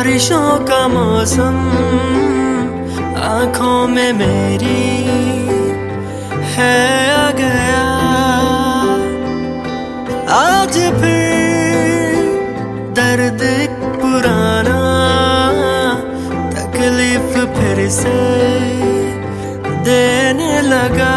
बारिशों का मौसम आंखों में मेरी है आ गया। आज फिर दर्द पुराना, तकलीफ फिर से देने लगा।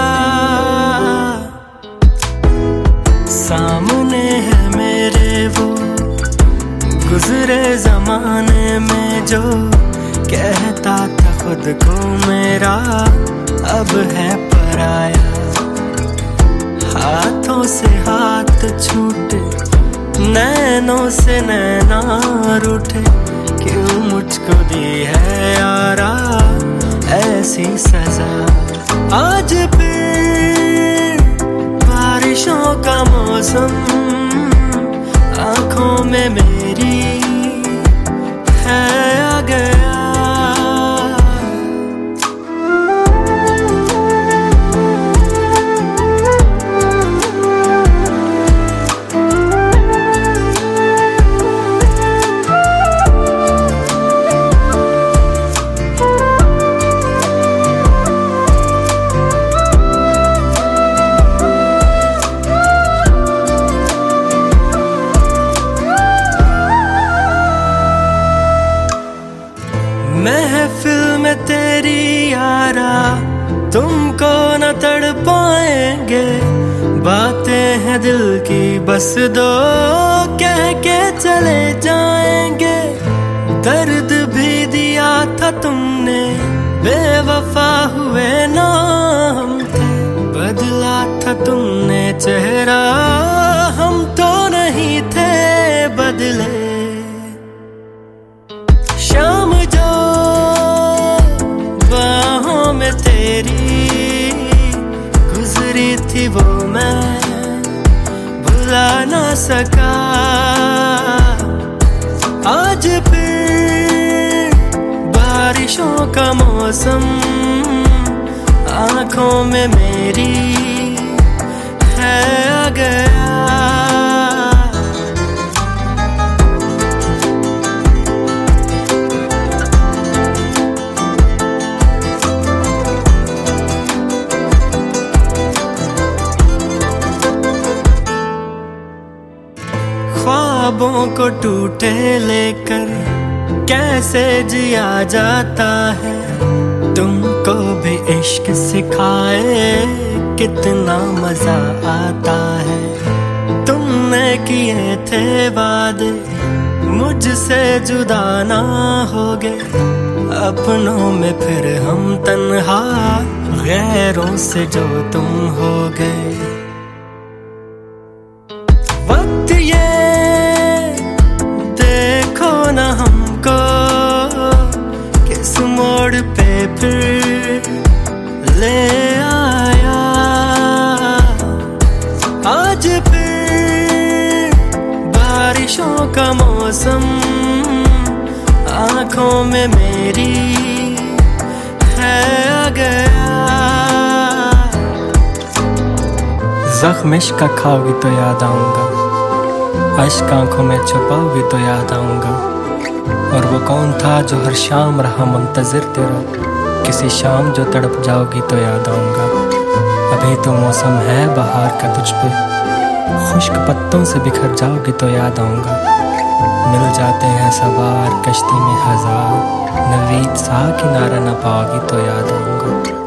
सामने है मेरे वो गुजरे जमाने में जो कहता था खुद को मेरा, अब है पराया। हाथों से हाथ छूटे, नैनों से नैना रूठे, क्यों मुझको दी है यारा ऐसी सजा। आज फिर बारिशों का मौसम आंखों में मेरी है आ गया। महफिल में तेरी यारा तुमको न तड़ पाएंगे, बातें हैं दिल की बस दो कह के चले जाएंगे। दर्द भी दिया था तुमने, बेवफा हुए ना हम थे, बदला था तुमने चेहरा, हम तो नहीं थे बदले। शाम जो बाहों में तेरी गुजरी थी वो मैं भुला ना सका। आज फिर बारिशों का मौसम आंखों में मेरी है आ गया। ख्वाबों को टूटे लेकर कैसे जिया जाता है, तुमको भी इश्क सिखाए कितना मजा आता है। तुमने किए थे वादे मुझसे जुदा ना होगे, अपनों में फिर हम तन्हा, गैरों से जो तुम हो गए। वक्त ये देखो न हमको किस मोड़ पे फिर ले आया। आज फिर बारिशों का मौसम आंखों में मेरी है आ गया। ज़ख्म इश्क का खाओगी तो याद आऊँगा, अश्क आंखों में छुपाओगी तो याद आऊँगा। और वो कौन था जो हर शाम रहा मुंतज़िर तेरा, किसी शाम जो तड़प जाओगी तो याद आऊँगा। अभी तो मौसम है बहार का तुझ पे, खुश्क पत्तों से बिखर जाओगी तो याद आऊँगा। मिल जाते हैं सवार कश्ती में हज़ार, नवीद सा किनारा न पाओगी तो याद आऊँगा।